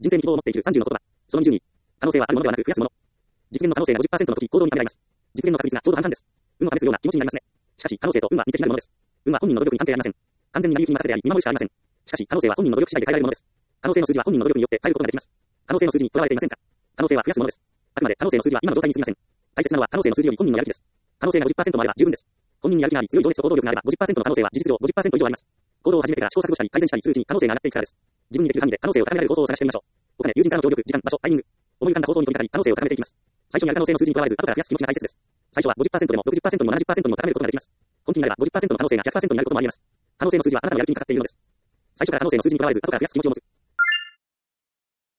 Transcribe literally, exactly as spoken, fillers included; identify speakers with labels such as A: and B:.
A: 人生に希望を持っているさんじゅうの言葉。そのにじゅうに。可能性はあるものではなく増やすもの。実現の可能性が ごじゅっパーセント の時、行動に変えられます。実現の確率がちょうど半々です。運を試すような気持ちになりますね。しかし、可能性と運は似て非なるものです。運は本人の努力に関係ありません。完全に成り行きに任せてあり、見守るしかありません。しかし、可能性は本人の努力次第で変えられるものです。可能性の数字は本人の努力によって変えることができます。可能性の数字にとらわれていませんか？可能性は増やすものです。あくまで可能性の数字は今の状態に過ぎません。大切なのは可能性の数字より本人のやる気です。可能性が ごじゅっパーセント もあれば十分です。本人にやる気があり、強い情熱と行動力があれば ごじゅっパーセント の可能性は事実上 ごじゅっパーセント 以上あります。行動を始めてから試行錯誤したり改善したりするうちに可能性が上がっていくからです。自分にできる範囲で可能性を高められる方法を探してみましょう。お金、友人からの協力、時間、場所、タイミング。思い浮かんだ方法に取り掛かり可能性を高めていきます。最初にある可能性の数字にとらわれず、後から増やす気持ちが大切です。最初は ごじゅっパーセント でも ろくじゅっパーセント でも ななじゅっパーセント でも高めることができます。本気になれば ごじゅっパーセント の可能性が ひゃくパーセント になることもあり得ます。可能性の数字はあなたのやる気にかかっているのです。最初から可能性の数字にとらわれず、後から増やす気持ちを持つ。